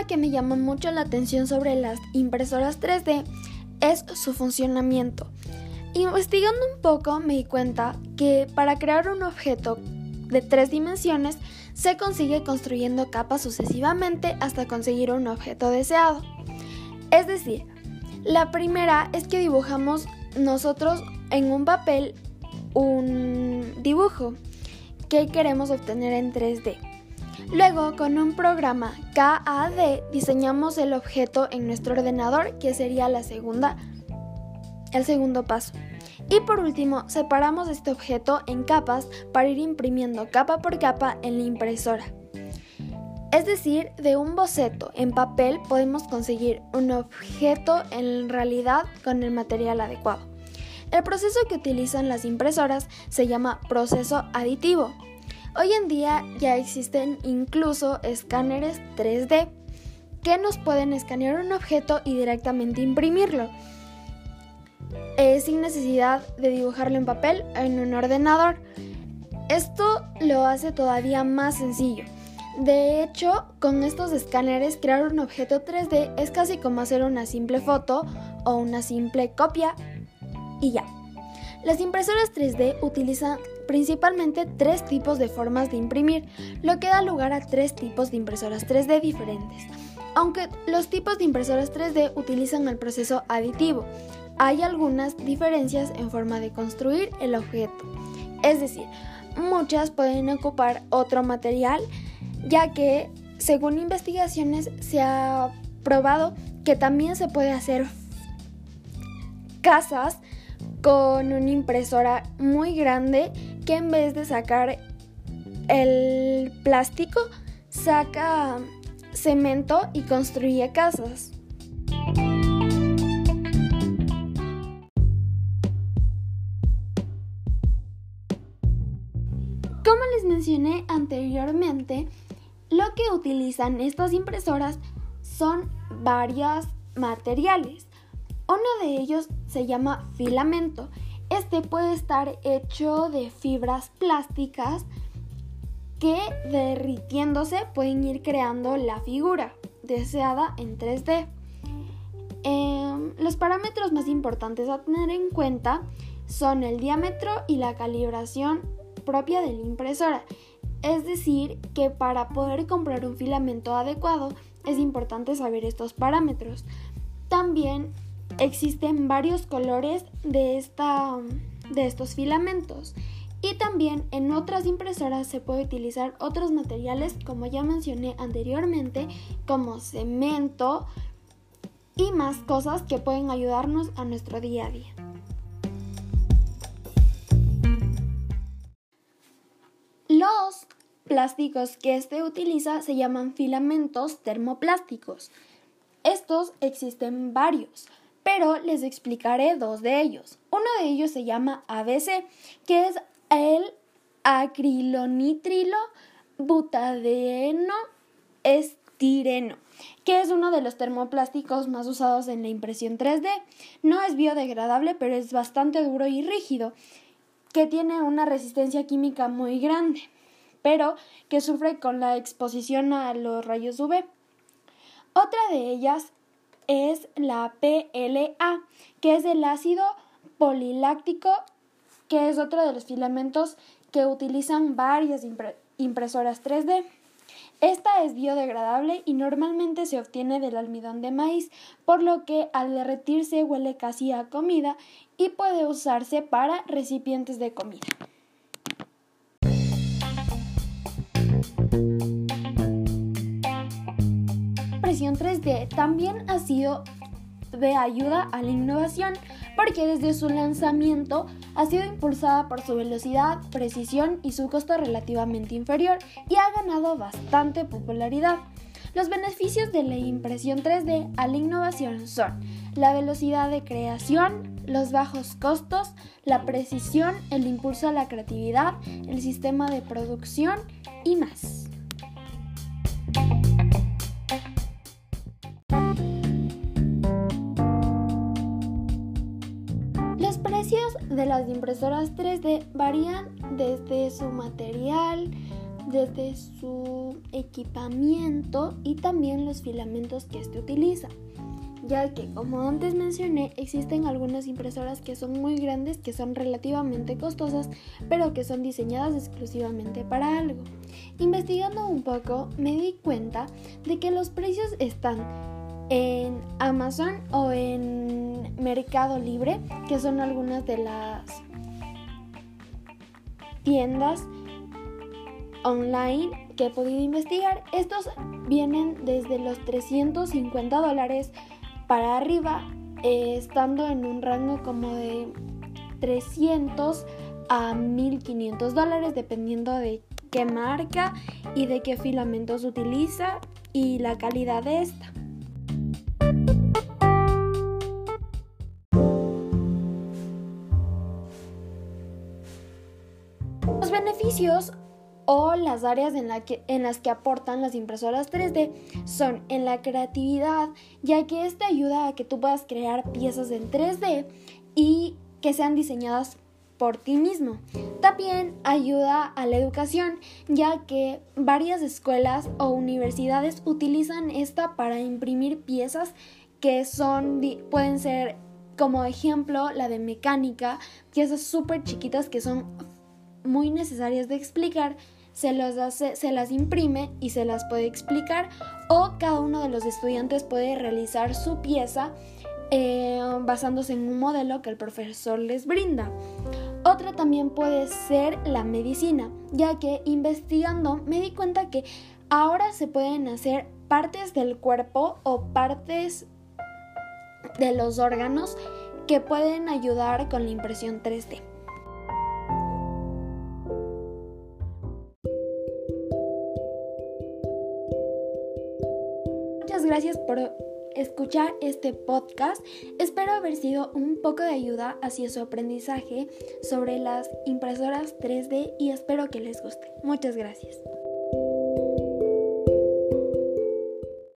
tema que me llama mucho la atención sobre las impresoras 3D es su funcionamiento. Investigando un poco me di cuenta que para crear un objeto de 3 dimensiones se consigue construyendo capas sucesivamente hasta conseguir un objeto deseado. Es decir, la primera es que dibujamos nosotros en un papel un dibujo que queremos obtener en 3D. Luego, con un programa CAD, diseñamos el objeto en nuestro ordenador, que sería el segundo paso. Y por último, separamos este objeto en capas para ir imprimiendo capa por capa en la impresora. Es decir, de un boceto en papel podemos conseguir un objeto en realidad con el material adecuado. El proceso que utilizan las impresoras se llama proceso aditivo. Hoy en día ya existen incluso escáneres 3D que nos pueden escanear un objeto y directamente imprimirlo, sin necesidad de dibujarlo en papel o en un ordenador. Esto lo hace todavía más sencillo. De hecho, con estos escáneres crear un objeto 3D es casi como hacer una simple foto o una simple copia y ya. Las impresoras 3D utilizan principalmente 3 tipos de formas de imprimir, lo que da lugar a 3 tipos de impresoras 3D diferentes. Aunque los tipos de impresoras 3D utilizan el proceso aditivo, hay algunas diferencias en forma de construir el objeto. Es decir, muchas pueden ocupar otro material, ya que según investigaciones se ha probado que también se puede hacer casas con una impresora muy grande que en vez de sacar el plástico, saca cemento y construye casas. Como les mencioné anteriormente, lo que utilizan estas impresoras son varios materiales. Uno de ellos se llama filamento. Este puede estar hecho de fibras plásticas que derritiéndose pueden ir creando la figura deseada en 3D. Los parámetros más importantes a tener en cuenta son el diámetro y la calibración propia de la impresora. Es decir, que para poder comprar un filamento adecuado es importante saber estos parámetros. También existen varios colores de estos filamentos y también en otras impresoras se puede utilizar otros materiales, como ya mencioné anteriormente, como cemento y más cosas que pueden ayudarnos a nuestro día a día. Los plásticos que utiliza se llaman filamentos termoplásticos. Estos existen varios, pero les explicaré 2 de ellos. Uno de ellos se llama ABC, que es el acrilonitrilo butadieno estireno, que es uno de los termoplásticos más usados en la impresión 3D. No es biodegradable, pero es bastante duro y rígido, que tiene una resistencia química muy grande, pero que sufre con la exposición a los rayos UV. Otra de ellas es la PLA, que es el ácido poliláctico, que es otro de los filamentos que utilizan varias impresoras 3D. Esta es biodegradable y normalmente se obtiene del almidón de maíz, por lo que al derretirse huele casi a comida y puede usarse para recipientes de comida. Impresión 3D también ha sido de ayuda a la innovación, porque desde su lanzamiento ha sido impulsada por su velocidad, precisión y su costo relativamente inferior, y ha ganado bastante popularidad. Los beneficios de la impresión 3D a la innovación son la velocidad de creación, los bajos costos, la precisión, el impulso a la creatividad, el sistema de producción y más. Los precios de las impresoras 3D varían desde su material, desde su equipamiento y también los filamentos que este utiliza, ya que, como antes mencioné, existen algunas impresoras que son muy grandes, que son relativamente costosas, pero que son diseñadas exclusivamente para algo. Investigando un poco, me di cuenta de que los precios están en Amazon o en Mercado Libre, que son algunas de las tiendas online que he podido investigar. Estos vienen desde los $350 para arriba, estando en un rango como de $300 a $1,500, dependiendo de qué marca y de qué filamentos utiliza y la calidad de esta. Los beneficios o las áreas en las que aportan las impresoras 3D son en la creatividad, ya que esta ayuda a que tú puedas crear piezas en 3D y que sean diseñadas por ti mismo. También ayuda a la educación, ya que varias escuelas o universidades utilizan esta para imprimir piezas que pueden ser, como ejemplo, la de mecánica, piezas súper chiquitas que son muy necesarias de explicar. Se las imprime y se las puede explicar, o cada uno de los estudiantes puede realizar su pieza basándose en un modelo que el profesor les brinda. Otra también puede ser la medicina, ya que investigando me di cuenta que ahora se pueden hacer partes del cuerpo o partes de los órganos que pueden ayudar con la impresión 3D. Muchas gracias por escuchar este podcast. Espero haber sido un poco de ayuda hacia su aprendizaje sobre las impresoras 3D y espero que les guste. Muchas gracias.